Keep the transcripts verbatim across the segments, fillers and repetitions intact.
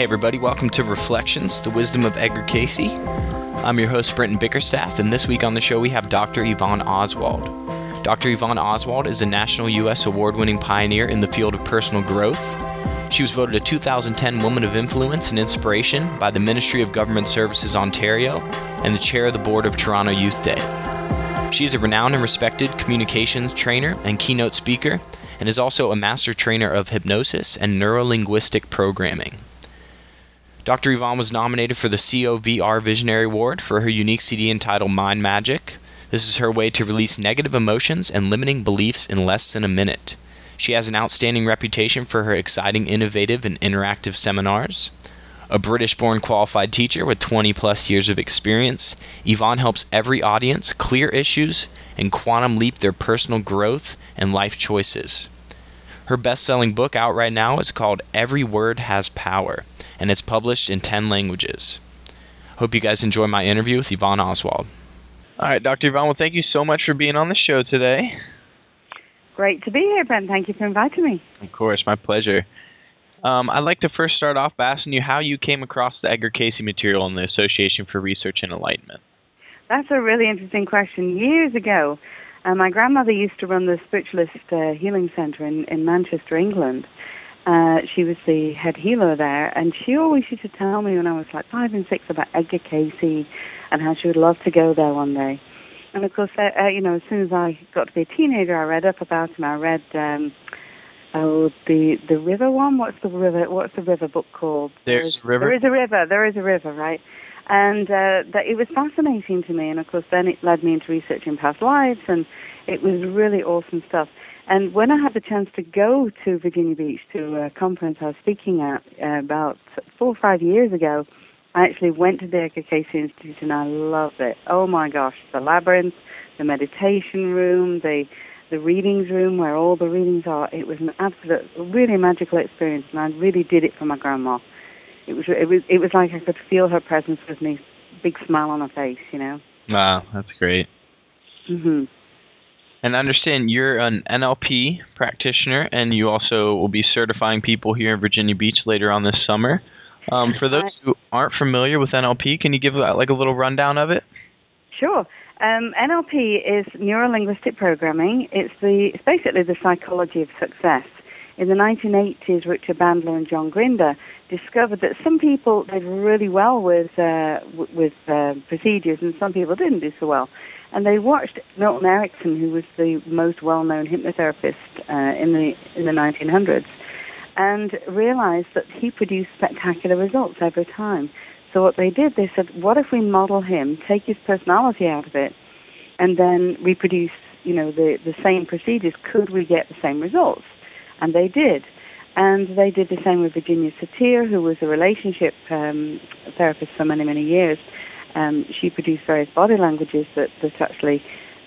Hey everybody, welcome to Reflections, the Wisdom of Edgar Cayce. I'm your host, Brenton Bickerstaff, and this week on the show we have Doctor Yvonne Oswald. Doctor Yvonne Oswald is a national U S award-winning pioneer in the field of personal growth. She was voted a two thousand ten Woman of Influence and Inspiration by the Ministry of Government Services Ontario and the chair of the board of Toronto Youth Day. She is a renowned and respected communications trainer and keynote speaker, and is also a master trainer of hypnosis and neuro-linguistic programming. Doctor Yvonne was nominated for the C O V R Visionary Award for her unique C D entitled Mind Magic. This is her way to release negative emotions and limiting beliefs in less than a minute. She has an outstanding reputation for her exciting, innovative, and interactive seminars. A British-born qualified teacher with twenty plus years of experience, Yvonne helps every audience clear issues and quantum leap their personal growth and life choices. Her best-selling book out right now is called Every Word Has Power, and it's published in ten languages. Hope you guys enjoy my interview with Yvonne Oswald. All right, Doctor Yvonne, well, thank you so much for being on the show today. Great to be here, Ben. Thank you for inviting me. Of course, my pleasure. Um, I'd like to first start off by asking you how you came across the Edgar Cayce material in the Association for Research and Enlightenment. That's a really interesting question. Years ago, uh, my grandmother used to run the Spiritualist uh, Healing Centre in, in Manchester, England. Uh, she was the head healer there, and she always used to tell me when I was like five and six about Edgar Cayce and how she would love to go there one day. And of course, uh, uh, you know, as soon as I got to be a teenager, I read up about him. I read um, oh the the river one. What's the river? What's the river book called? There's a river. There is a river. There is a river, right? And uh, that it was fascinating to me. And of course, then it led me into researching past lives, and it was really awesome stuff. And when I had the chance to go to Virginia Beach to a conference I was speaking at uh, about four or five years ago, I actually went to the Edgar Cayce Institute and I loved it. Oh my gosh, the labyrinth, the meditation room, the the readings room where all the readings are. It was an absolute, really magical experience, and I really did it for my grandma. It was it was it was like I could feel her presence with me, big smile on her face, you know. Wow, that's great. Mhm. And I understand you're an N L P practitioner, and you also will be certifying people here in Virginia Beach later on this summer. Um, for those who aren't familiar with N L P, can you give like a little rundown of it? Sure. Um, N L P is neuro-linguistic programming. It's the it's basically the psychology of success. In the nineteen eighties, Richard Bandler and John Grinder discovered that some people did really well with uh, w- with uh, procedures, and some people didn't do so well. And they watched Milton Erickson, who was the most well-known hypnotherapist uh, in the in the nineteen hundreds, and realized that he produced spectacular results every time. So what they did, they said, what if we model him, take his personality out of it, and then reproduce, you know, the, the same procedures? Could we get the same results? And they did. And they did the same with Virginia Satir, who was a relationship um, therapist for many, many years. Um, she produced various body languages that, that actually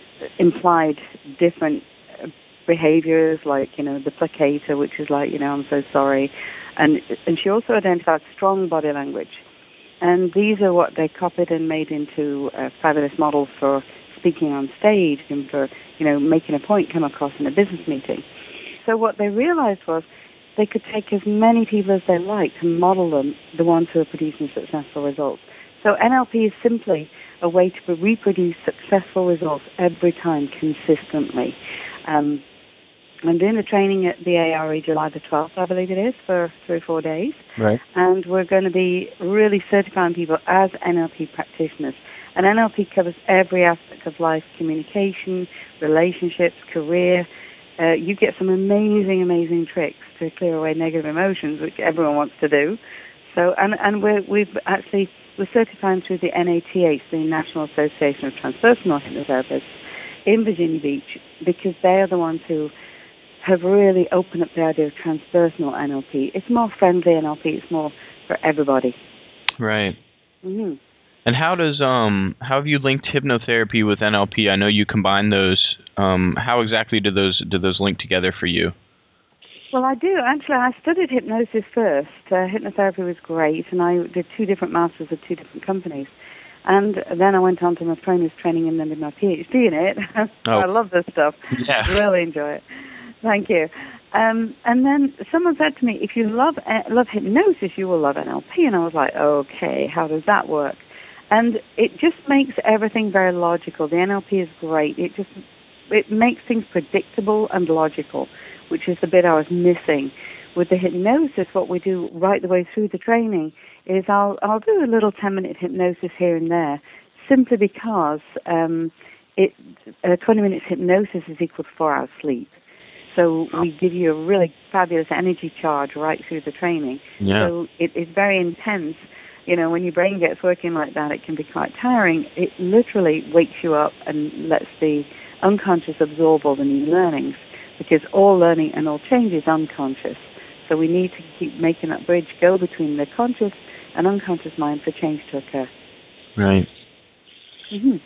implied different behaviors, like, you know, the placator, which is like, you know, I'm so sorry. And and she also identified strong body language. And these are what they copied and made into a fabulous model for speaking on stage and for, you know, making a point come across in a business meeting. So what they realized was they could take as many people as they liked and model them, the ones who are producing successful results. So N L P is simply a way to reproduce successful results every time consistently. Um, I'm doing the training at the A R E July the twelfth, I believe it is, for three or four days. Right. And we're going to be really certifying people as N L P practitioners. And N L P covers every aspect of life: communication, relationships, career. Uh, you get some amazing, amazing tricks to clear away negative emotions, which everyone wants to do. So, and and we're, we've actually we're certifying through the N A T H, the National Association of Transpersonal Hypnotherapists, in Virginia Beach, because they are the ones who have really opened up the idea of transpersonal N L P. It's more friendly N L P. It's more for everybody. Right. Mm-hmm. And how does um how have you linked hypnotherapy with N L P? I know you combine those. Um, how exactly do those do those link together for you? Well, I do. Actually, I studied hypnosis first. Uh, hypnotherapy was great, and I did two different masters at two different companies. And then I went on to my trainer's training and then did my PhD in it. Oh. I love this stuff. Yeah. Really enjoy it. Thank you. Um, and then someone said to me, if you love uh, love hypnosis, you will love N L P. And I was like, okay, how does that work? And it just makes everything very logical. The N L P is great. It just it makes things predictable and logical, which is the bit I was missing. With the hypnosis, what we do right the way through the training is I'll I'll do a little ten-minute hypnosis here and there, simply because um, it uh, twenty minutes hypnosis is equal to four hours sleep. So we give you a really fabulous energy charge right through the training. Yeah. So it, it's very intense. You know, when your brain gets working like that, it can be quite tiring. It literally wakes you up and lets the unconscious absorb all the new learnings, because all learning and all change is unconscious. So we need to keep making that bridge go between the conscious and unconscious mind for change to occur. Right. Mm-hmm.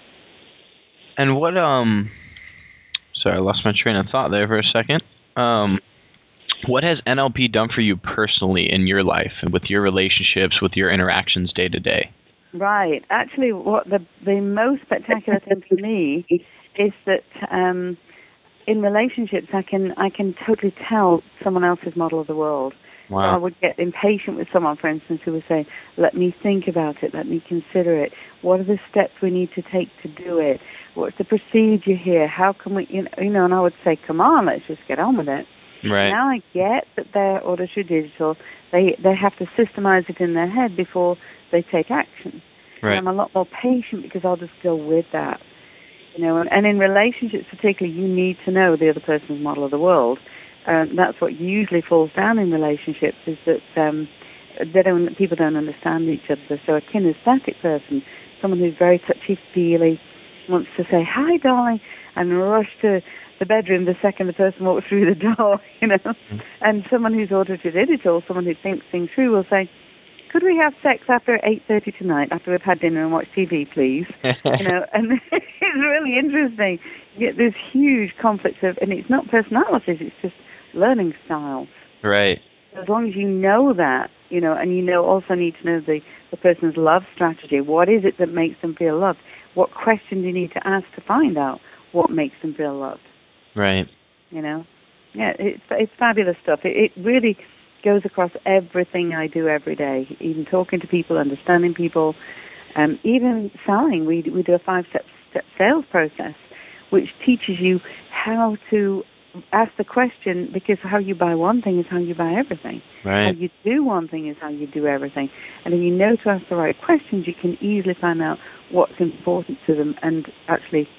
And what, um, sorry, I lost my train of thought there for a second. Um, what has N L P done for you personally in your life and with your relationships, with your interactions day to day? Right. Actually, what the the most spectacular thing for me is that um, in relationships, I can I can totally tell someone else's model of the world. Wow. So I would get impatient with someone, for instance, who would say, let me think about it, let me consider it. What are the steps we need to take to do it? What's the procedure here? How can we, you know, you know and I would say, come on, let's just get on with it. Right. Now I get that they're order through digital. They they have to systemize it in their head before they take action. Right. And I'm a lot more patient because I'll just go with that. You know, and, and in relationships particularly, you need to know the other person's model of the world. Um, that's what usually falls down in relationships, is that um, they don't, people don't understand each other. So a kinesthetic person, someone who's very touchy-feely, wants to say, hi, darling, and rush to the bedroom the second the person walks through the door, you know. Mm-hmm. And someone who's auto-digital, someone who thinks things through, will say, could we have sex after eight thirty tonight, after we've had dinner and watched T V, please? You know, and it's really interesting. You get this huge conflict of, and it's not personalities, it's just learning styles. Right. As long as you know that, you know, and you know also need to know the, the person's love strategy. What is it that makes them feel loved? What question do you need to ask to find out what makes them feel loved? Right. You know? Yeah, it's it's fabulous stuff. It, it really goes across everything I do every day, even talking to people, understanding people, um, even selling. We, we do a five-step step sales process, which teaches you how to ask the question, because how you buy one thing is how you buy everything. Right. How you do one thing is how you do everything. And if you know to ask the right questions, you can easily find out what's important to them and actually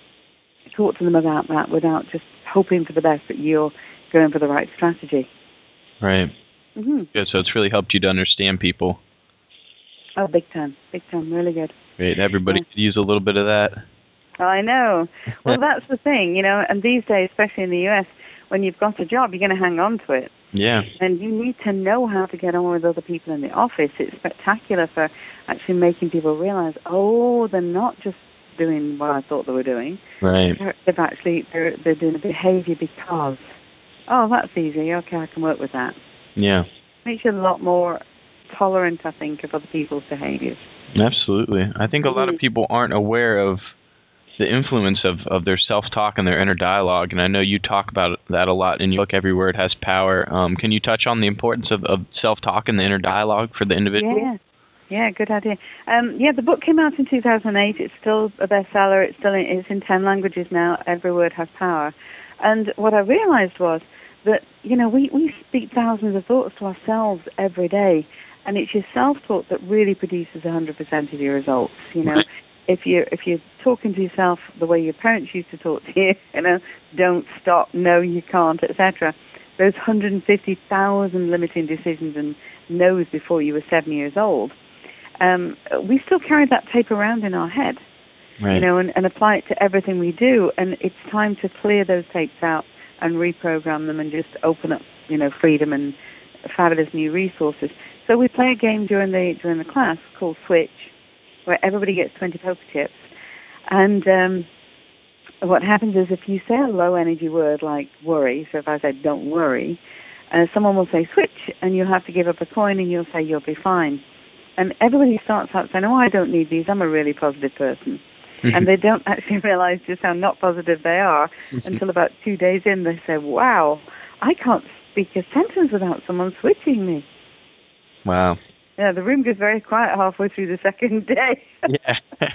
talk to them about that without just hoping for the best, that you're going for the right strategy. Right. Mm-hmm. Good. So it's really helped you to understand people. Oh, big time. Big time. Really good. Great. Everybody yeah. could use a little bit of that. I know. Well, that's the thing, you know, and these days, especially in the U S, when you've got a job, you're going to hang on to it. Yeah. And you need to know how to get on with other people in the office. It's spectacular for actually making people realize, oh, they're not just doing what I thought they were doing. Right. They're, they've actually, they're, they're doing a behavior because, oh, that's easy. Okay, I can work with that. Yeah. Makes you a lot more tolerant, I think, of other people's behaviors. Absolutely. I think a lot of people aren't aware of the influence of, of their self-talk and their inner dialogue, and I know you talk about that a lot in your book, Every Word Has Power. Um, can you touch on the importance of, of self-talk and the inner dialogue for the individual? Yeah, yeah, good idea. Um, yeah, the book came out in two thousand eight. It's still a bestseller. It's still in, it's in ten languages now. Every Word Has Power. And what I realized was that, you know, we, we speak thousands of thoughts to ourselves every day, and it's your self-talk that really produces one hundred percent of your results, you know. Right. If you're, if you're talking to yourself the way your parents used to talk to you, you know, don't stop, no, you can't, et cetera, those one hundred fifty thousand limiting decisions and no's before you were seven years old, um, we still carry that tape around in our head, right. you know, and, and apply it to everything we do. And it's time to clear those tapes out and reprogram them and just open up, you know, freedom and fabulous new resources. So we play a game during the during the class called Switch, where everybody gets twenty poker chips. And um, what happens is if you say a low-energy word like worry, so if I say don't worry, uh, someone will say switch, and you'll have to give up a coin, and you'll say you'll be fine. And everybody starts out saying, oh, I don't need these, I'm a really positive person. Mm-hmm. And they don't actually realize just how not positive they are until about two days in they say, wow, I can't speak a sentence without someone switching me. Wow. Yeah, the room goes very quiet halfway through the second day. Yeah.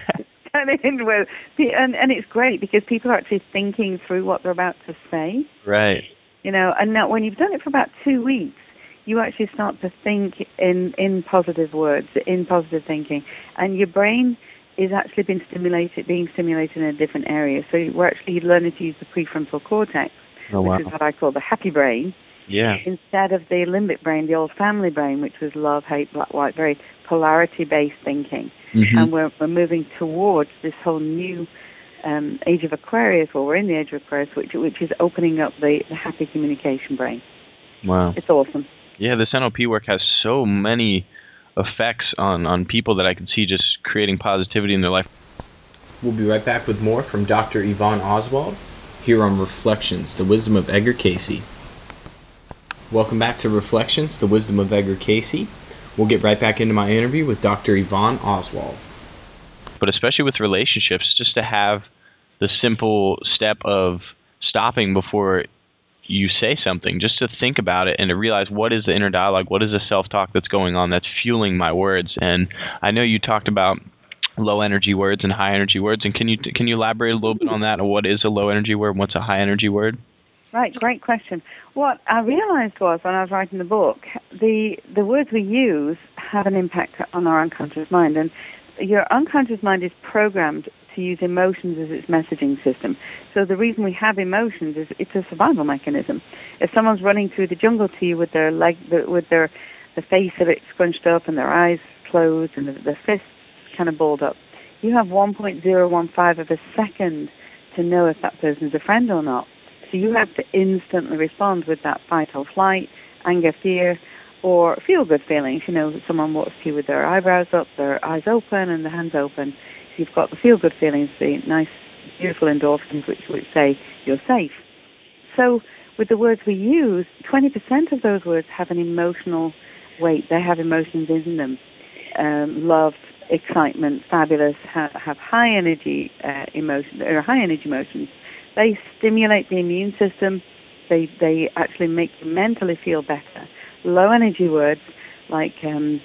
and, and it's great because people are actually thinking through what they're about to say. Right. You know, and now when you've done it for about two weeks, you actually start to think in, in positive words, in positive thinking, and your brain is actually being stimulated, being stimulated in a different area. So we're actually learning to use the prefrontal cortex, oh, wow. which is what I call the happy brain, yeah. instead of the limbic brain, the old family brain, which was love, hate, black, white, very polarity-based thinking. Mm-hmm. And we're, we're moving towards this whole new um, age of Aquarius, or we're in the age of Aquarius, which, which is opening up the, the happy communication brain. Wow. It's awesome. Yeah, this N L P work has so many effects on, on people that I can see just creating positivity in their life. We'll be right back with more from Doctor Yvonne Oswald here on Reflections, the Wisdom of Edgar Cayce. Welcome back to Reflections, the Wisdom of Edgar Cayce. We'll get right back into my interview with Doctor Yvonne Oswald. But especially with relationships, just to have the simple step of stopping before you say something, just to think about it and to realize what is the inner dialogue, what is the self-talk that's going on that's fueling my words. And I know you talked about low energy words and high energy words, and can you can you elaborate a little bit on that? What is a low energy word and what's a high energy word? Right, great question. What I realized was when I was writing the book, the the words we use have an impact on our unconscious mind, and your unconscious mind is programmed to use emotions as its messaging system. So the reason we have emotions is it's a survival mechanism. If someone's running through the jungle to you with their leg, with their the face of it scrunched up and their eyes closed and the, the fists kind of balled up, you have one point zero one five of a second to know if that person's a friend or not. So you have to instantly respond with that fight or flight, anger, fear, or feel-good feelings. You know, someone walks to you with their eyebrows up, their eyes open, and their hands open. So you've got the feel-good feelings, the nice, beautiful endorphins, which which say you're safe. So with the words we use, twenty percent of those words have an emotional weight. They have emotions in them. Um, love, excitement, fabulous, have, have high energy uh, emotions, or high energy emotions. They stimulate the immune system. They they actually make you mentally feel better. Low energy words like um,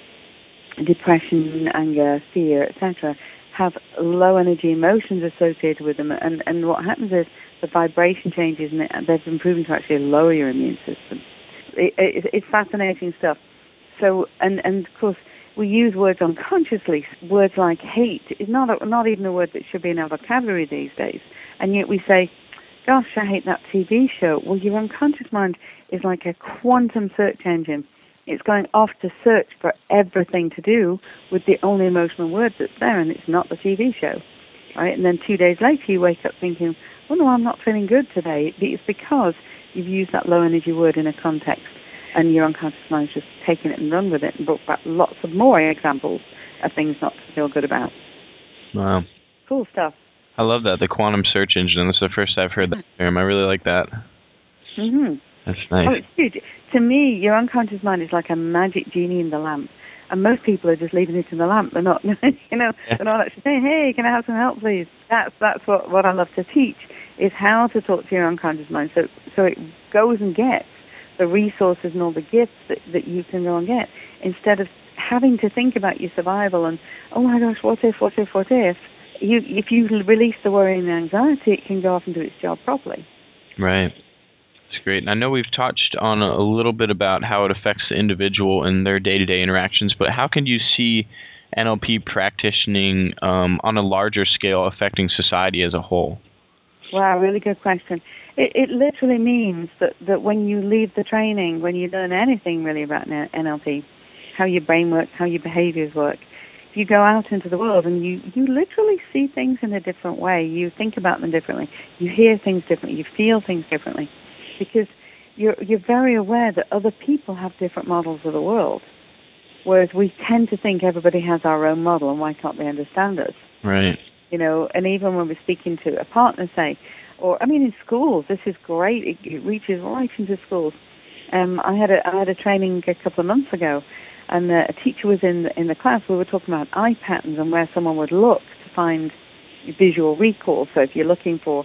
depression, anger, fear, et cetera have low energy emotions associated with them. And, and what happens is the vibration changes, and they've been proven to actually lower your immune system. It, it, it's fascinating stuff. So, and, and of course, we use words unconsciously. Words like hate is not a, not even a word that should be in our vocabulary these days. And yet we say, gosh, I hate that T V show. Well, your unconscious mind is like a quantum search engine. It's going off to search for everything to do with the only emotional word that's there, and it's not the T V show. Right? And then two days later you wake up thinking, oh no, I'm not feeling good today. It's because you've used that low energy word in a context, and your unconscious mind's just taken it and run with it and brought back lots of more examples of things not to feel good about. Wow. Cool stuff. I love that, the quantum search engine. That's the first I've heard that term. I really like that. Mm-hmm. That's nice. Oh, it's huge. To me, your unconscious mind is like a magic genie in the lamp. And most people are just leaving it in the lamp. They're not, you know, Yeah. they're not actually saying, hey, can I have some help, please? That's that's what, what I love to teach, is how to talk to your unconscious mind so so it goes and gets the resources and all the gifts that, that you can go and get, instead of having to think about your survival and, oh my gosh, what if, what if, what if? You, if you release the worry and the anxiety, it can go off and do its job properly. Right. That's great. And I know we've touched on a, a little bit about how it affects the individual and their day-to-day interactions, but how can you see N L P practicing um, on a larger scale affecting society as a whole? Wow, really good question. It, it literally means that, that when you leave the training, when you learn anything really about N L P, how your brain works, how your behaviors work, you go out into the world and you, you literally see things in a different way. You think about them differently. You hear things differently. You feel things differently. Because you're, you're very aware that other people have different models of the world. Whereas we tend to think everybody has our own model, and why can't they understand us? Right. You know, and even when we're speaking to a partner, say, or, I mean, in schools, this is great. It, it reaches right into schools. Um, I had a I had a training a couple of months ago, and uh, a teacher was in the, in the class. We were talking about eye patterns and where someone would look to find visual recall. So if you're looking for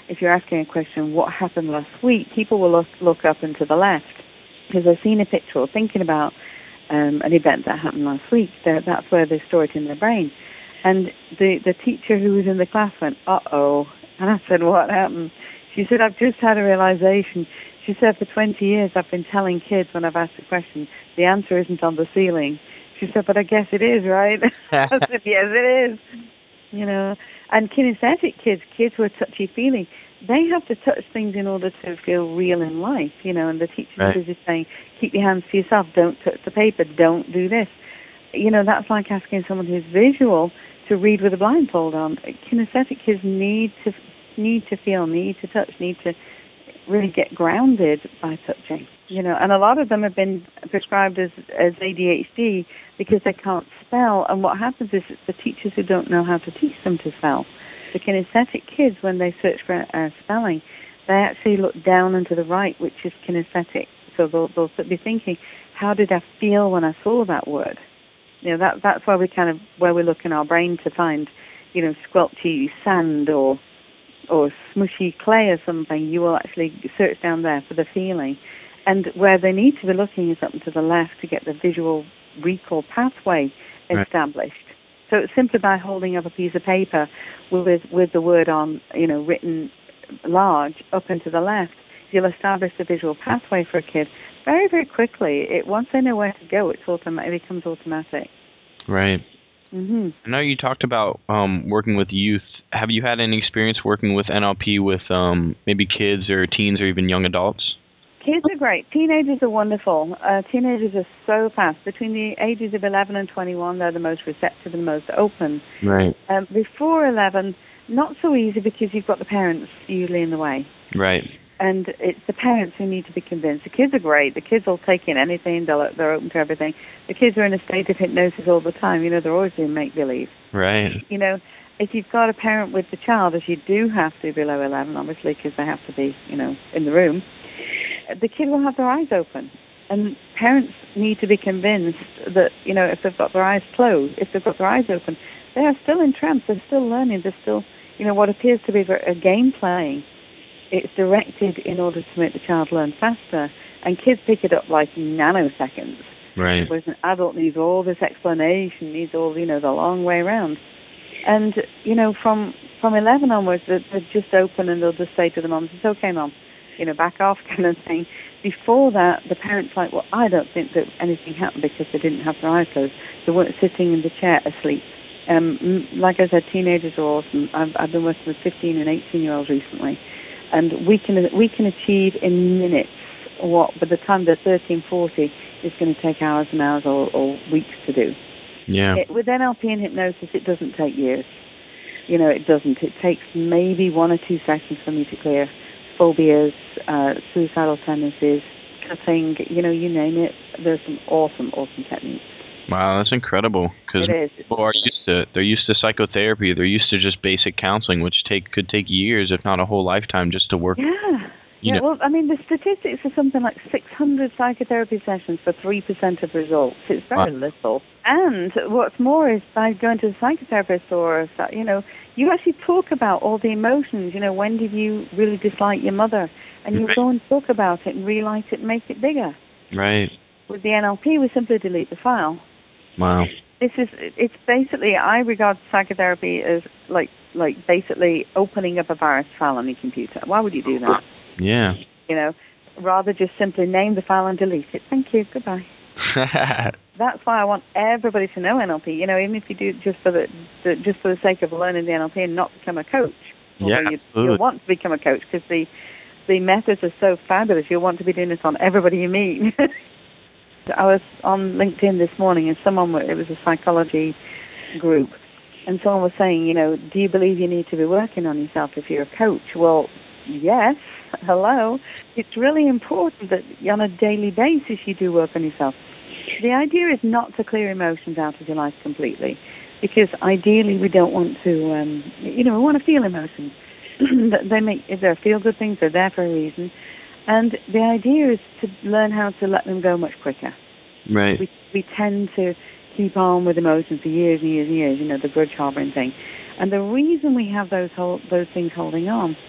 if you're asking a question, what happened last week, people will look, look up and to the left because they've seen a picture or thinking about um, an event that happened last week. They're, that's where they store it in their brain. And the, the teacher who was in the class went, uh-oh. And I said, what happened? She said, I've just had a realization. She said, for twenty years I've been telling kids when I've asked a question, the answer isn't on the ceiling. She said, but I guess it is, right? I said, yes, it is. You know, and kinesthetic kids, kids who are touchy-feely, they have to touch things in order to feel real in life, you know, and the teacher's right. just saying, keep your hands to yourself, don't touch the paper, don't do this. You know, that's like asking someone who's visual to read with a blindfold on. Kinesthetic kids need to need to feel, need to touch, need to really get grounded by touching. You know, and a lot of them have been prescribed as, as A D H D because they can't spell. And what happens is it's the teachers who don't know how to teach them to spell. The kinesthetic kids, when they search for uh, spelling, they actually look down and to the right, which is kinesthetic. So they'll, they'll be thinking, how did I feel when I saw that word? You know, that that's where we kind of where we look in our brain to find, you know, squelchy sand or or smushy clay or something. You will actually search down there for the feeling. And where they need to be looking is up and to the left to get the visual recall pathway established. Right. So it's simply by holding up a piece of paper with with the word on, you know, written large up and to the left, you'll establish the visual pathway for a kid very, very quickly. It once they know where to go, it's automatic. It becomes automatic. Right. Mm-hmm. I know you talked about um, working with youth. Have you had any experience working with N L P with um, maybe kids or teens or even young adults? Kids are great. Teenagers are wonderful. Uh, teenagers are so fast. Between the ages of eleven and twenty-one, they're the most receptive and most open. Right. Um, before eleven, not so easy because you've got the parents usually in the way. Right. And it's the parents who need to be convinced. The kids are great. The kids will take in anything. They'll, they're open to everything. The kids are in a state of hypnosis all the time. You know, they're always doing make-believe. Right. You know, if you've got a parent with the child, as you do have to below eleven, obviously, because they have to be, you know, in the room, the kid will have their eyes open. And parents need to be convinced that, you know, if they've got their eyes closed, if they've got their eyes open, they are still entranced. They're still learning. They're still, you know, what appears to be a game playing. It's directed in order to make the child learn faster. And kids pick it up like nanoseconds. Right. Whereas an adult needs all this explanation, needs all, you know, the long way around. And, you know, from from eleven onwards, they're, they're just open and they'll just say to the moms, it's okay, Mom, you know, back off kind of thing. Before that, the parent's like, well, I don't think that anything happened because they didn't have their eyes closed. They weren't sitting in the chair asleep. Um, like I said, teenagers are awesome. I've, I've been working with fifteen and eighteen-year-olds recently. And we can we can achieve in minutes what by the time they're thirteen, forty is going to take hours and hours or, or weeks to do. Yeah. It, with N L P and hypnosis, it doesn't take years. You know, it doesn't. It takes maybe one or two sessions for me to clear phobias, uh, suicidal tendencies, cutting, you know, you name it. There's some awesome, awesome techniques. Wow, that's incredible. Because people are used to they're used to psychotherapy. They're used to just basic counseling, which take could take years, if not a whole lifetime, just to work. Yeah. You yeah. know. Well, I mean, the statistics are something like six hundred psychotherapy sessions for three percent of results. It's very wow. little. And what's more is by going to a psychotherapist or, you know, you actually talk about all the emotions. You know, when did you really dislike your mother? And you right. go and talk about it and relight it and make it bigger. Right. With the N L P, we simply delete the file. Wow. This is, it's basically, I regard psychotherapy as like, like basically opening up a virus file on your computer. Why would you do that? Yeah. You know, rather just simply name the file and delete it. Thank you, goodbye. That's why I want everybody to know N L P. You know, even if you do it just for the, the just for the sake of learning the N L P and not become a coach. Yeah, you, you'll want to become a coach because the the methods are so fabulous. You'll want to be doing this on everybody you meet. I was on LinkedIn this morning and someone, it was a psychology group, and someone was saying, you know, do you believe you need to be working on yourself if you're a coach? Well, yes. Hello. It's really important that on a daily basis you do work on yourself. The idea is not to clear emotions out of your life completely, because ideally we don't want to, um, you know, we want to feel emotions. They make, if they're feel-good things, they're there for a reason. And the idea is to learn how to let them go much quicker. Right. We we tend to keep on with emotions for years and years and years, you know, the grudge harboring thing. And the reason we have those hold, those things holding on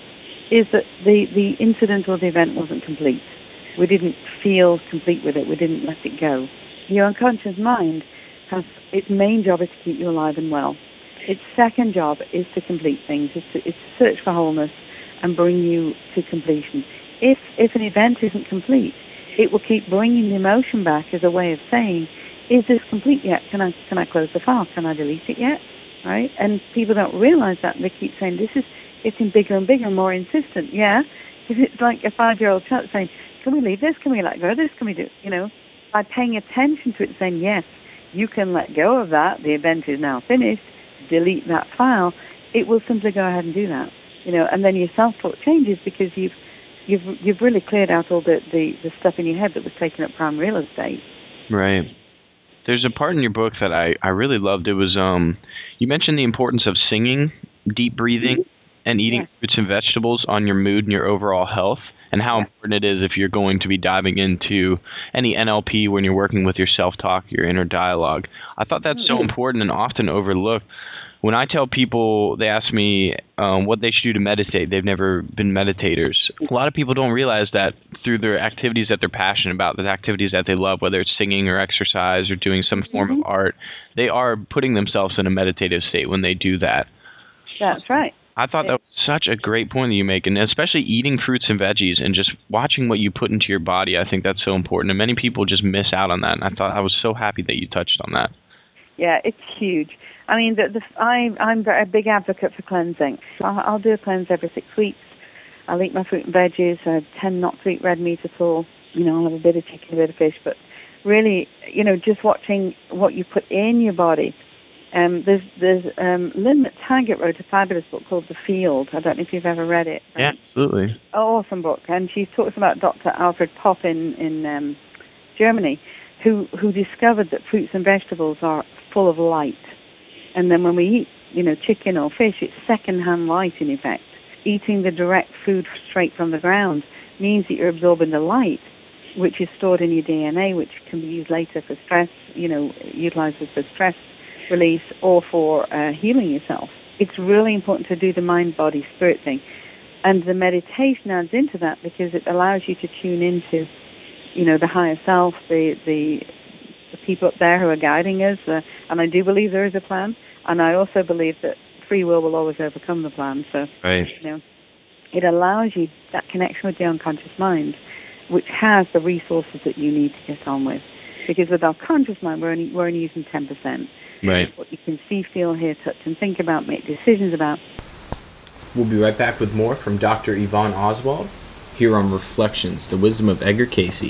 is that the, the incident or the event wasn't complete. We didn't feel complete with it. We didn't let it go. Your unconscious mind has, its main job is to keep you alive and well. Its second job is to complete things, is to, is to search for wholeness and bring you to completion. If, if an event isn't complete, it will keep bringing the emotion back as a way of saying, is this complete yet? Can I, can I close the file? Can I delete it yet? Right? And people don't realize that. They keep saying, this is getting bigger and bigger and more insistent. Yeah, because it's like a five-year-old child saying, can we leave this? Can we let go of this? Can we do, you know, by paying attention to it, saying, yes, you can let go of that. The event is now finished. Delete that file. It will simply go ahead and do that. You know, and then your self-talk changes because you've you've you've really cleared out all the, the, the stuff in your head that was taking up prime real estate. Right. There's a part in your book that I, I really loved. It was um you mentioned the importance of singing, deep breathing, mm-hmm. and eating yeah. fruits and vegetables on your mood and your overall health, and how yeah. important it is if you're going to be diving into any N L P when you're working with your self-talk, your inner dialogue. I thought that's mm-hmm. so important and often overlooked. When I tell people, they ask me um, what they should do to meditate. They've never been meditators. A lot of people don't realize that through their activities that they're passionate about, the activities that they love, whether it's singing or exercise or doing some form mm-hmm. of art, they are putting themselves in a meditative state when they do that. That's right. I thought that was such a great point that you make, and especially eating fruits and veggies and just watching what you put into your body. I think that's so important, and many people just miss out on that, and I thought I was so happy that you touched on that. Yeah, it's huge. I mean, the, the, I, I'm a big advocate for cleansing. I'll, I'll do a cleanse every six weeks. I'll eat my fruit and veggies. I tend not to eat red meat at all. You know, I'll have a bit of chicken, a bit of fish. But really, you know, just watching what you put in your body. Um, there's there's um, Lynn McTaggart wrote a fabulous book called The Field. I don't know if you've ever read it. Yeah, absolutely. Oh, awesome book. And she talks about Doctor Alfred Popp in, in um, Germany, who, who discovered that fruits and vegetables are full of light. And then when we eat, you know, chicken or fish, it's second-hand light in effect. Eating the direct food straight from the ground means that you're absorbing the light, which is stored in your D N A, which can be used later for stress, you know, utilized for stress release or for uh, healing yourself. It's really important to do the mind-body-spirit thing. And the meditation adds into that because it allows you to tune into, you know, the higher self, the the, the people up there who are guiding us. Uh, and I do believe there is a plan. And I also believe that free will will always overcome the plan. So, right. you know, it allows you that connection with the unconscious mind, which has the resources that you need to get on with. Because with our conscious mind, we're only, we're only using ten percent. Right. What you can see, feel, hear, touch, and think about, make decisions about. We'll be right back with more from Doctor Yvonne Oswald here on Reflections, the Wisdom of Edgar Cayce.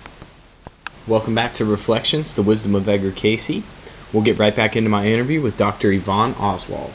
Welcome back to Reflections, the Wisdom of Edgar Cayce. We'll get right back into my interview with Doctor Yvonne Oswald.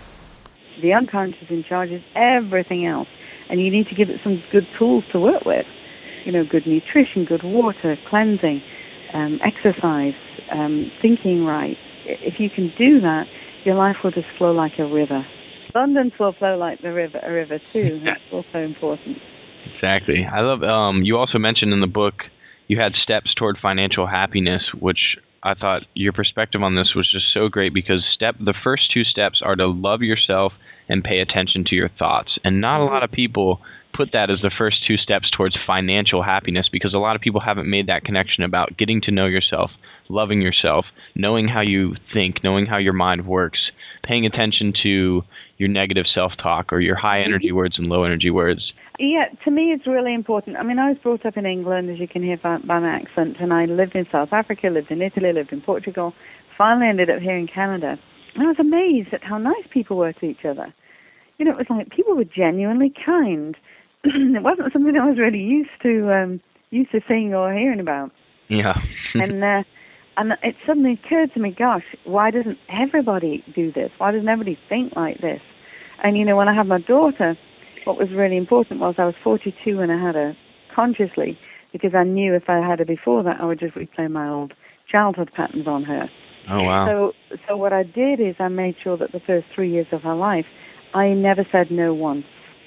The unconscious in charge of everything else, and you need to give it some good tools to work with. You know, good nutrition, good water, cleansing, um, exercise, um, thinking right. If you can do that, your life will just flow like a river. Abundance will flow like the river, a river too. That's also important. Exactly. I love. Um, you also mentioned in the book you had steps toward financial happiness, which I thought your perspective on this was just so great because step the first two steps are to love yourself and pay attention to your thoughts. And not a lot of people put that as the first two steps towards financial happiness because a lot of people haven't made that connection about getting to know yourself, loving yourself, knowing how you think, knowing how your mind works, paying attention to your negative self-talk or your high-energy words and low-energy words. Yeah, to me it's really important. I mean, I was brought up in England, as you can hear by, by my accent, and I lived in South Africa, lived in Italy, lived in Portugal, finally ended up here in Canada. And I was amazed at how nice people were to each other. You know, it was like people were genuinely kind. It wasn't something I was really used to um, used to seeing or hearing about. Yeah. and uh, and it suddenly occurred to me, gosh, why doesn't everybody do this? Why doesn't everybody think like this? And, you know, when I had my daughter, what was really important was I was forty-two when I had her consciously, because I knew if I had her before that, I would just replay my old childhood patterns on her. Oh, wow. So, so what I did is I made sure that the first three years of her life, I never said no once.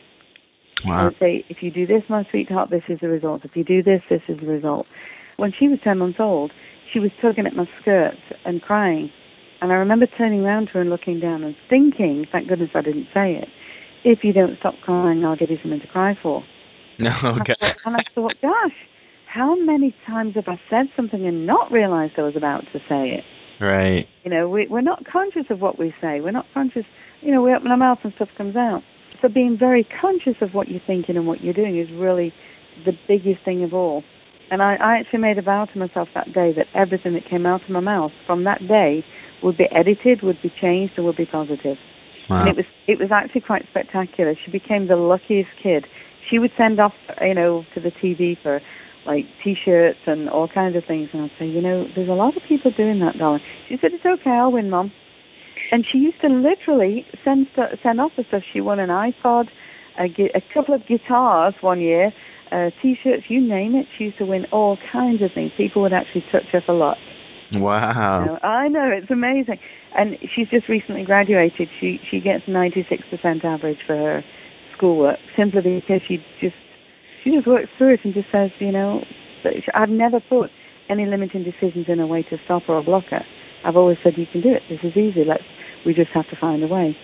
Wow. I would say, if you do this, my sweetheart, this is the result. If you do this, this is the result. When she was ten months old, she was tugging at my skirt and crying. And I remember turning around to her and looking down and thinking, thank goodness I didn't say it, if you don't stop crying, I'll give you something to cry for. No, okay. And I, thought, and I thought, gosh, how many times have I said something and not realized I was about to say it? Right. You know, we, we're not conscious of what we say. We're not conscious, you know, we open our mouth and stuff comes out. So being very conscious of what you're thinking and what you're doing is really the biggest thing of all. And I, I actually made a vow to myself that day that everything that came out of my mouth from that day would be edited, would be changed, and would be positive. Wow. And it was it was actually quite spectacular. She became the luckiest kid. She would send off, you know, to the T V for like T-shirts and all kinds of things, and I'd say, you know, there's a lot of people doing that, darling. She said, it's okay, I'll win, Mom. And she used to literally send st- send off the stuff. She won an iPod, a, gu- a couple of guitars one year, uh, T-shirts, you name it. She used to win all kinds of things. People would actually touch her for luck. Wow. You know, I know, it's amazing. And she's just recently graduated. She she gets ninety-six percent average for her schoolwork, simply because she just she just works through it and just says, you know, I've never put any limiting decisions in a way to stop her or block her. I've always said, you can do it. This is easy. Let's. We just have to find a way.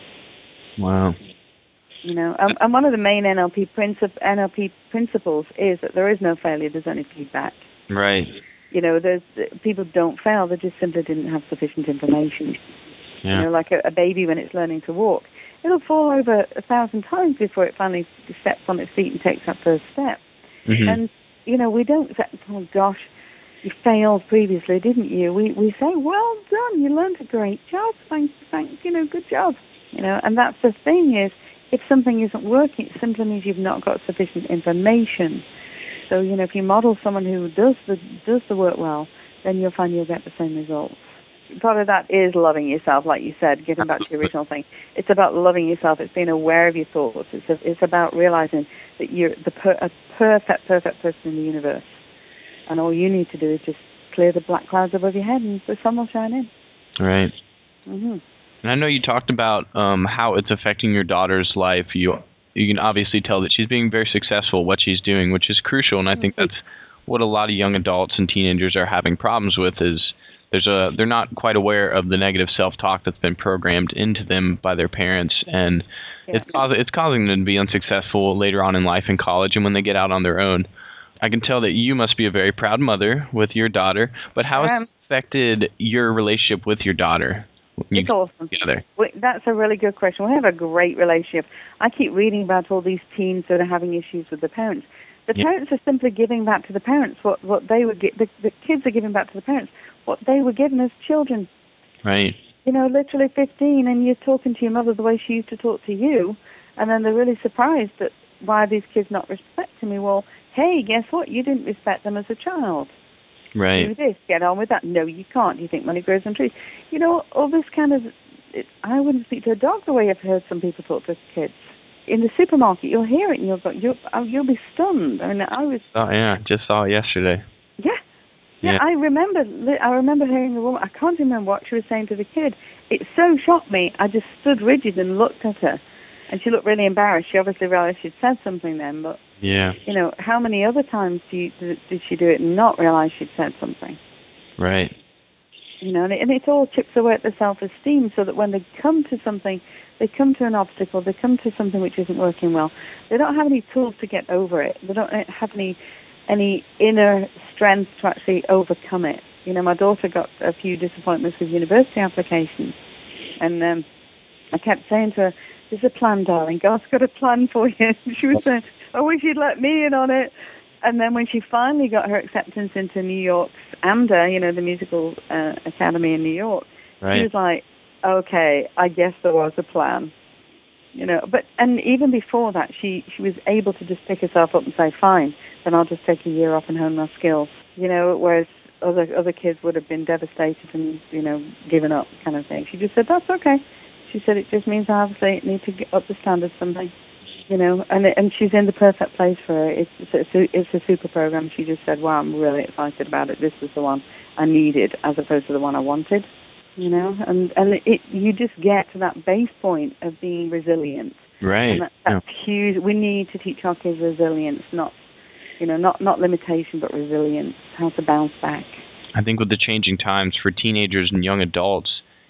Wow. You know, um, and one of the main N L P princip- N L P principles is that there is no failure. There's only feedback. Right. You know, there's people don't fail. They just simply didn't have sufficient information. Yeah. You know, like a, a baby when it's learning to walk, it'll fall over a thousand times before it finally steps on its feet and takes that first step. Mm-hmm. And you know, we don't say, "Oh gosh, you failed previously, didn't you?" We we say, "Well done, you learned a great job. Thanks, thanks. You know, good job." You know, and that's the thing is, if something isn't working, it simply means you've not got sufficient information. So you know, if you model someone who does the does the work well, then you'll find you'll get the same results. Part of that is loving yourself, like you said, getting back to your original thing. It's about loving yourself. It's being aware of your thoughts. It's a, it's about realizing that you're the per, a perfect, perfect person in the universe. And all you need to do is just clear the black clouds above your head and the sun will shine in. Right. Mm-hmm. And I know you talked about um, how it's affecting your daughter's life. You you can obviously tell that she's being very successful, what she's doing, which is crucial. And I think that's what a lot of young adults and teenagers are having problems with is There's a they're not quite aware of the negative self-talk that's been programmed into them by their parents, and yeah. it's cause, it's causing them to be unsuccessful later on in life in college and when they get out on their own. I can tell that you must be a very proud mother with your daughter, but how has it affected your relationship with your daughter? It's awesome. Together? That's a really good question. We have a great relationship. I keep reading about all these teens that are having issues with the parents. The yeah. parents are simply giving back to the parents what, what they would get. The, the kids are giving back to the parents what they were given as children. Right. You know, literally fifteen, and you're talking to your mother the way she used to talk to you, and then they're really surprised that why are these kids not respecting me? Well, hey, guess what? You didn't respect them as a child. Right. Do this, get on with that. No, you can't. You think money grows on trees. You know, all this kind of, it, I wouldn't speak to a dog the way I've heard some people talk to kids. In the supermarket, you'll hear it and you'll go, you'll, you'll be stunned. I mean, I was. Oh yeah, just saw it yesterday. Yeah. yeah, yeah. I remember. I remember hearing the woman. I can't remember what she was saying to the kid. It so shocked me. I just stood rigid and looked at her, and she looked really embarrassed. She obviously realized she'd said something then, but yeah, you know, how many other times do you, did, did she do it and not realize she'd said something? Right. You know, and it, and it all chips away at the self-esteem, so that when they come to something. They come to an obstacle, they come to something which isn't working well. They don't have any tools to get over it. They don't have any any inner strength to actually overcome it. You know, my daughter got a few disappointments with university applications. And um, I kept saying to her, there's a plan, darling. God's got a plan for you. And she was saying, I wish you'd let me in on it. And then when she finally got her acceptance into New York's AMDA, you know, the musical uh, academy in New York, right. she was like, okay, I guess there was a plan, you know. But and even before that, she she was able to just pick herself up and say, fine, then I'll just take a year off and hone my skills, you know. Whereas other other kids would have been devastated and you know given up, kind of thing. She just said, that's okay. She said it just means I obviously need to get up the standards something, you know. And and she's in the perfect place for her. It's it's a, it's a super program. She just said, wow, I'm really excited about it. This was the one I needed as opposed to the one I wanted. You know, and and it, you just get to that base point of being resilient. Right. And that, that's yeah. huge. We need to teach our kids resilience, not, you know, not, not limitation, but resilience, how to bounce back. I think with the changing times for teenagers and young adults,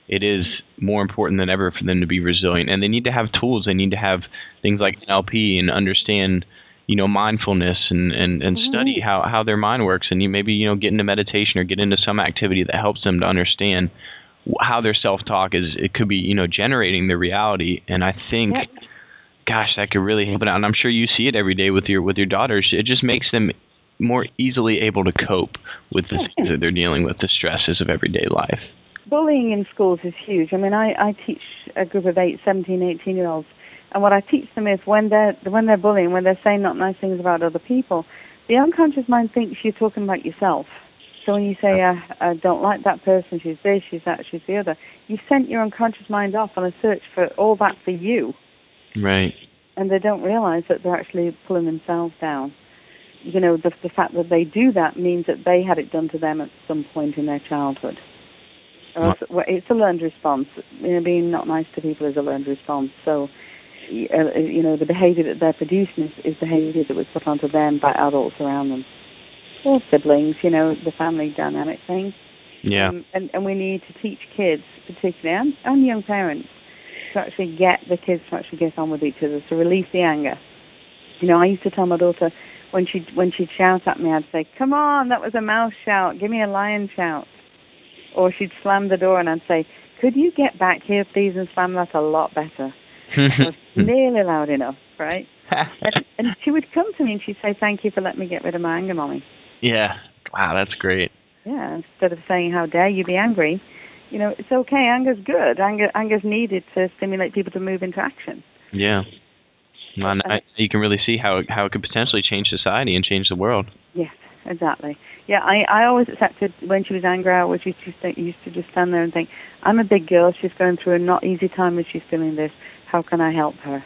it is more important than ever for them to be resilient. And they need to have tools. They need to have things like N L P and understand, you know, mindfulness and, and, and Mm-hmm. study how, how their mind works. And you maybe, you know, get into meditation or get into some activity that helps them to understand how their self-talk is. It could be, you know, generating their reality. And I think, Yep. gosh, that could really help it out. And I'm sure you see it every day with your with your daughters. It just makes them more easily able to cope with the things that they're dealing with, the stresses of everyday life. Bullying in schools is huge. I mean, I, I teach a group of eight, seventeen, eighteen-year-olds, and what I teach them is when they're when they're bullying, when they're saying not nice things about other people, the unconscious mind thinks you're talking about yourself. So when you say, I, I don't like that person, she's this, she's that, she's the other, you've sent your unconscious mind off on a search for all that for you. Right. And they don't realize that they're actually pulling themselves down. You know, the, the fact that they do that means that they had it done to them at some point in their childhood. Or else, well, it's a learned response. You know, being not nice to people is a learned response. So, uh, you know, the behavior that they're producing is, is behavior that was put onto them by adults around them. Or siblings, you know, the family dynamic thing. Yeah. Um, and, and we need to teach kids, particularly, and, and young parents, to actually get the kids to actually get on with each other, to release the anger. You know, I used to tell my daughter, when she'd, when she'd shout at me, I'd say, come on, that was a mouse shout, give me a lion shout. Or she'd slam the door and I'd say, could you get back here, please, and slam that a lot better? It was nearly loud enough, right? and, and she would come to me and she'd say, thank you for letting me get rid of my anger, Mommy. Yeah. Wow, that's great. Yeah, instead of saying, how dare you be angry, you know, it's okay, anger's good. Anger, anger's needed to stimulate people to move into action. Yeah. Well, I, you can really see how it, how it could potentially change society and change the world. Yes, exactly. Yeah, I, I always accepted when she was angry, I always used to, think, used to just stand there and think, I'm a big girl, she's going through a not easy time when she's feeling this. How can I help her?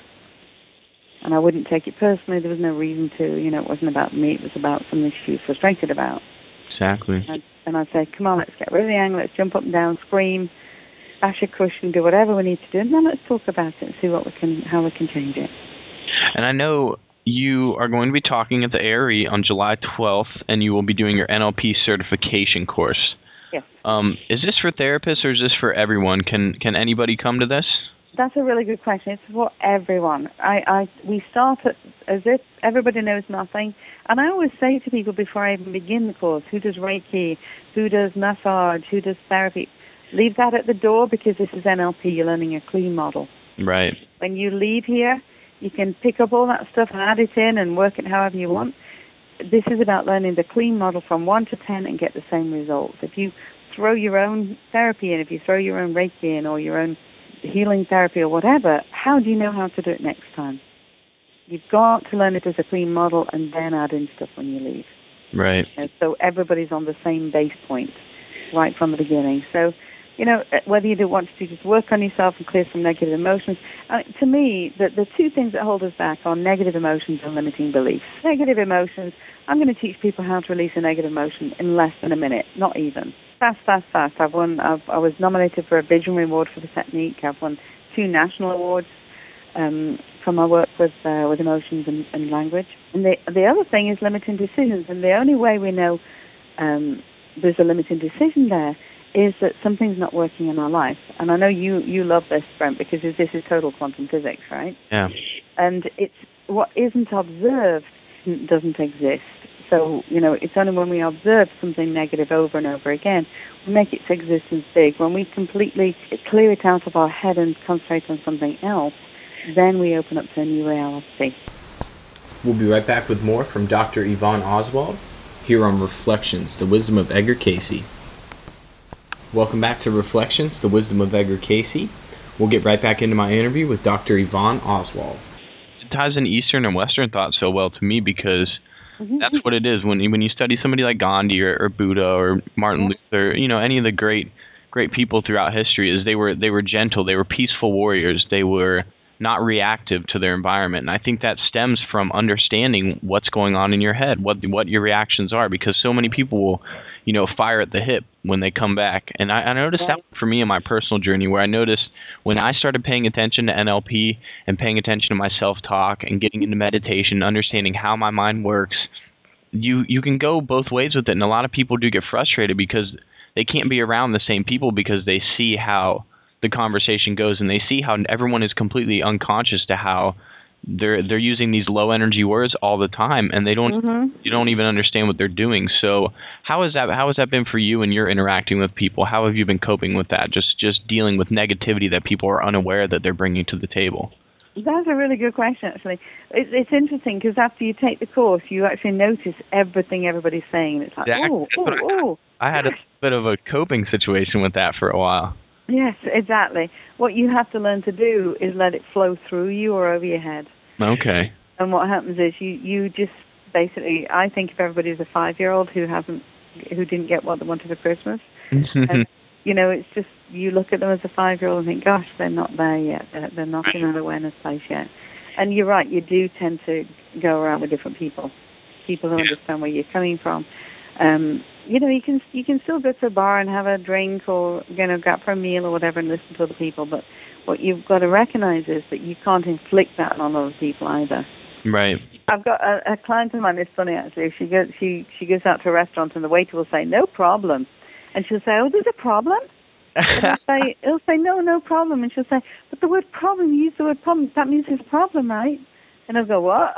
And I wouldn't take it personally. There was no reason to. You know, it wasn't about me. It was about something she was frustrated about. Exactly. And, and I'd say, come on, let's get rid of the anger. Let's jump up and down, scream, bash a cushion, do whatever we need to do. And then let's talk about it and see what we can, how we can change it. And I know you are going to be talking at the A R E on July twelfth, and you will be doing your N L P certification course. Yes. Um, is this for therapists or is this for everyone? Can can anybody come to this? That's a really good question. It's for everyone. I, I we start at, as if everybody knows nothing. And I always say to people before I even begin the course, who does Reiki, who does massage, who does therapy, leave that at the door because this is N L P. You're learning a clean model. Right. When you leave here, you can pick up all that stuff and add it in and work it however you want. This is about learning the clean model from one to ten and get the same results. If you throw your own therapy in, if you throw your own Reiki in or your own healing therapy or whatever, how do you know how to do it next time? You've got to learn it as a clean model and then add in stuff when you leave. Right. And so everybody's on the same base point right from the beginning. So, you know, whether you do want to just work on yourself and clear some negative emotions, uh, to me, the, the two things that hold us back are negative emotions and limiting beliefs. Negative emotions, I'm going to teach people how to release a negative emotion in less than a minute, not even. Fast, fast, fast. I've won. I've, I was nominated for a Visionary Award for the technique. I've won two national awards um, for my work with uh, with emotions and, and language. And the the other thing is limiting decisions. And the only way we know um, there's a limiting decision there is that something's not working in our life. And I know you you love this, Brent, because this is total quantum physics, right? Yeah. And it's what isn't observed doesn't exist. So, you know, it's only when we observe something negative over and over again, we make its existence big. When we completely clear it out of our head and concentrate on something else, then we open up to a new reality. We'll be right back with more from Doctor Yvonne Oswald here on Reflections, the Wisdom of Edgar Cayce. Welcome back to Reflections, the Wisdom of Edgar Cayce. We'll get right back into my interview with Doctor Yvonne Oswald. It ties in Eastern and Western thought so well to me because mm-hmm. that's what it is. When you, when you study somebody like Gandhi or, or Buddha or Martin yeah. Luther, you know, any of the great great people throughout history, is they were they were gentle, they were peaceful warriors, they were not reactive to their environment. And I think that stems from understanding what's going on in your head, what what your reactions are, because so many people will, you know, fire at the hip when they come back. And I, I noticed that for me in my personal journey, where I noticed when I started paying attention to N L P and paying attention to my self-talk and getting into meditation, understanding how my mind works, you you can go both ways with it. And a lot of people do get frustrated because they can't be around the same people because they see how the conversation goes, and they see how everyone is completely unconscious to how they're they're using these low energy words all the time, and they don't Mm-hmm. you don't even understand what they're doing. So how has that how has that been for you when you're interacting with people? How have you been coping with that? Just just dealing with negativity that people are unaware that they're bringing to the table. That's a really good question, actually. It's, it's interesting because after you take the course, you actually notice everything everybody's saying. It's like, Exactly. oh, oh, oh. I had a bit of a coping situation with that for a while. Yes, exactly. What you have to learn to do is let it flow through you or over your head. Okay. And what happens is you, you just basically, I think if everybody is a five-year-old who hasn't, who didn't get what they wanted for Christmas, and, you know, it's just, you look at them as a five-year-old and think, gosh, they're not there yet. They're, they're not in an awareness place yet. And you're right, you do tend to go around with different people, people who understand where you're coming from. Um, you know, you can you can still go to a bar and have a drink or, you know, go out for a meal or whatever and listen to other people, but what you've got to recognize is that you can't inflict that on other people either. Right. I've got a, a client of mine, it's funny actually, she goes, she, she goes out to a restaurant and the waiter will say, no problem. And she'll say, oh, there's a problem? And he'll say, he'll say, no, no problem. And she'll say, but the word problem, you use the word problem, that means there's a problem, right? And I'll go, what?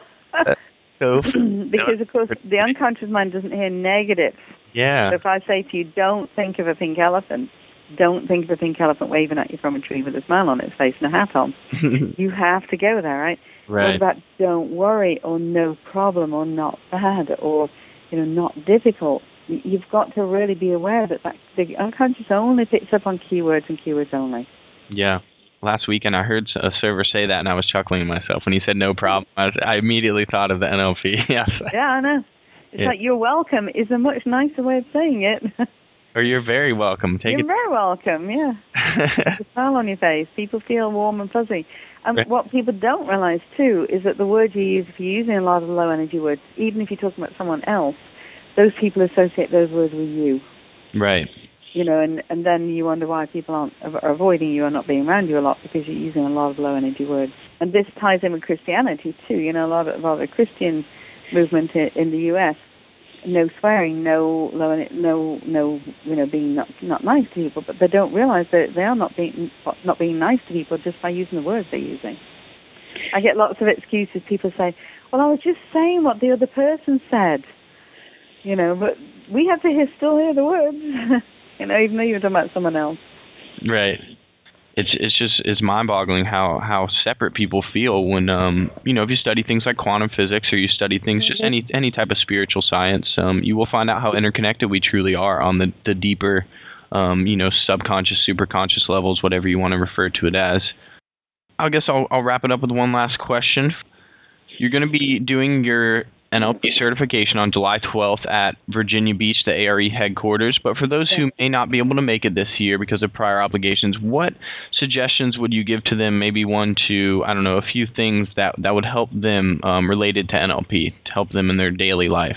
So, because, of course, the unconscious mind doesn't hear negatives. Yeah. So if I say to you, don't think of a pink elephant, don't think of a pink elephant waving at you from a tree with a smile on its face and a hat on. You have to go there, right? Right. What about don't worry or no problem or not bad or, you know, not difficult? You've got to really be aware that, that the unconscious only picks up on keywords and keywords only. Yeah. Last weekend I heard a server say that, and I was chuckling to myself. When he said no problem, I, was, I immediately thought of the N L P. Yes. Yeah, I know. It's yeah. like you're welcome is a much nicer way of saying it. Or you're very welcome. Take you're it. very welcome, yeah. There's a smile on your face. People feel warm and fuzzy. And right. What people don't realize, too, is that the words you use, if you're using a lot of low-energy words, even if you're talking about someone else, those people associate those words with you. Right. You know, and, and then you wonder why people aren't are avoiding you or not being around you a lot because you're using a lot of low-energy words. And this ties in with Christianity, too. You know, a lot of, a lot of the Christian movement in the U S, no swearing, no low, no, no, you know, being not not nice to people, but they don't realize that they are not being not being nice to people just by using the words they're using. I get lots of excuses. People say, "Well, I was just saying what the other person said," you know, but we have to hear, still hear the words, you know, even though you're talking about someone else. Right. It's it's just it's mind-boggling how, how separate people feel when um you know if you study things like quantum physics or you study things mm-hmm. just any any type of spiritual science um you will find out how interconnected we truly are on the the deeper um you know subconscious superconscious levels, whatever you want to refer to it as. I guess I'll I'll wrap it up with one last question. You're going to be doing your N L P certification on July twelfth at Virginia Beach, the A R E headquarters. But for those who may not be able to make it this year because of prior obligations, what suggestions would you give to them? Maybe one, two, I don't know, a few things that, that would help them um, related to N L P, to help them in their daily life.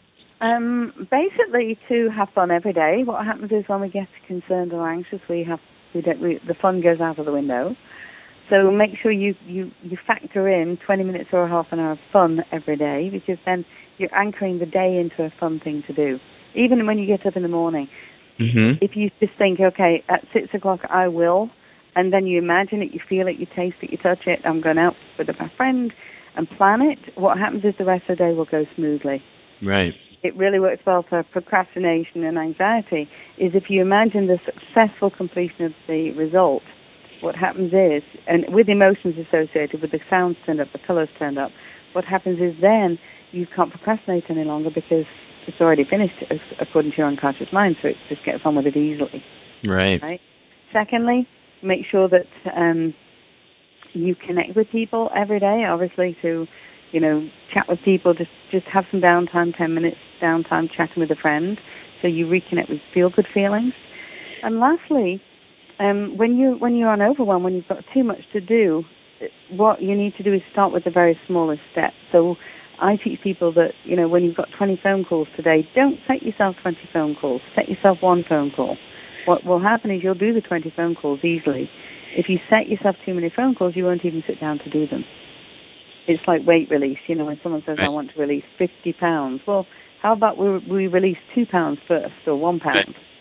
Um, basically, to have fun every day. What happens is when we get concerned or anxious, we have we don't, we, the fun goes out of the window. So make sure you, you, you factor in twenty minutes or a half an hour of fun every day, because then you're anchoring the day into a fun thing to do. Even when you get up in the morning, mm-hmm. if you just think, okay, at six o'clock I will, and then you imagine it, you feel it, you taste it, you touch it, I'm going out with my friend and plan it, what happens is the rest of the day will go smoothly. Right. It really works well for procrastination and anxiety, is if you imagine the successful completion of the result, what happens is, and with emotions associated, with the sounds turned up, the colors turned up, what happens is then you can't procrastinate any longer because it's already finished according to your unconscious mind, so it just gets on with it easily. Right. Right. Secondly, make sure that um, you connect with people every day, obviously, to, you know, chat with people, just, just have some downtime, ten minutes downtime chatting with a friend, so you reconnect with feel-good feelings. And lastly, Um, when you when you're on overwhelm, when you've got too much to do, what you need to do is start with the very smallest step. So I teach people that, you know, when you've got twenty phone calls today, don't set yourself twenty phone calls. Set yourself one phone call. What will happen is you'll do the twenty phone calls easily. If you set yourself too many phone calls, you won't even sit down to do them. It's like weight release. You know, when someone says, right. I want to release fifty pounds. Well, how about we, we release two pounds first or one pound? Right.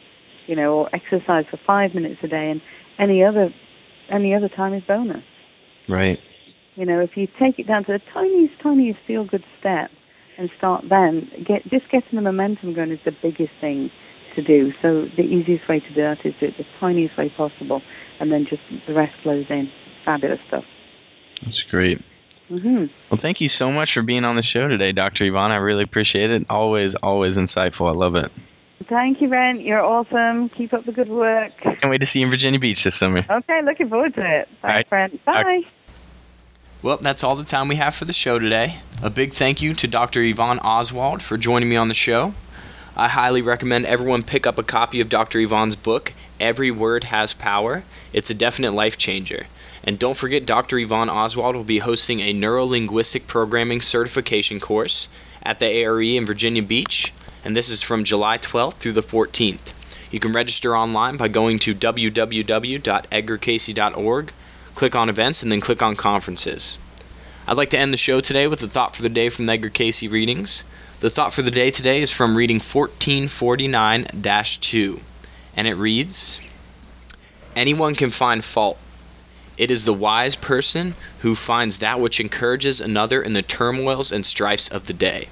you know, or exercise for five minutes a day, and any other any other time is bonus. Right. You know, if you take it down to the tiniest, tiniest feel-good step and start then, get just getting the momentum going is the biggest thing to do. So the easiest way to do that is do it the tiniest way possible, and then just the rest flows in. Fabulous stuff. That's great. Mm-hmm. Well, thank you so much for being on the show today, Doctor Yvonne. I really appreciate it. Always, always insightful. I love it. Thank you, Brent. You're awesome. Keep up the good work. Can't wait to see you in Virginia Beach this summer. Okay, looking forward to it. Thanks, right. Brent. Bye. Okay. Well, that's all the time we have for the show today. A big thank you to Doctor Yvonne Oswald for joining me on the show. I highly recommend everyone pick up a copy of Doctor Yvonne's book, Every Word Has Power. It's a definite life changer. And don't forget, Doctor Yvonne Oswald will be hosting a Neuro-Linguistic Programming Certification course at the A R E in Virginia Beach, and this is from July twelfth through the fourteenth. You can register online by going to w w w dot edgar casey dot org, click on Events, and then click on Conferences. I'd like to end the show today with a thought for the day from the Edgar Casey readings. The thought for the day today is from reading fourteen forty-nine dash two, and it reads, "Anyone can find fault. It is the wise person who finds that which encourages another in the turmoils and strifes of the day."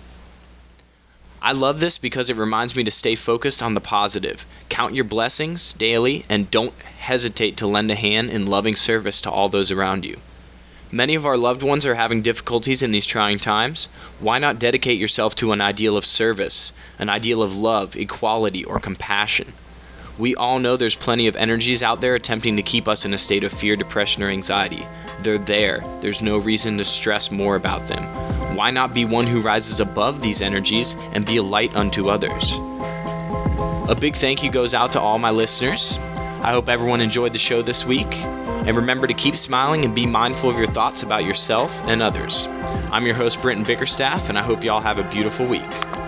I love this because it reminds me to stay focused on the positive, count your blessings daily, and don't hesitate to lend a hand in loving service to all those around you. Many of our loved ones are having difficulties in these trying times. Why not dedicate yourself to an ideal of service, an ideal of love, equality, or compassion? We all know there's plenty of energies out there attempting to keep us in a state of fear, depression, or anxiety. They're there. There's no reason to stress more about them. Why not be one who rises above these energies and be a light unto others? A big thank you goes out to all my listeners. I hope everyone enjoyed the show this week. And remember to keep smiling and be mindful of your thoughts about yourself and others. I'm your host, Brenton Bickerstaff, and I hope you all have a beautiful week.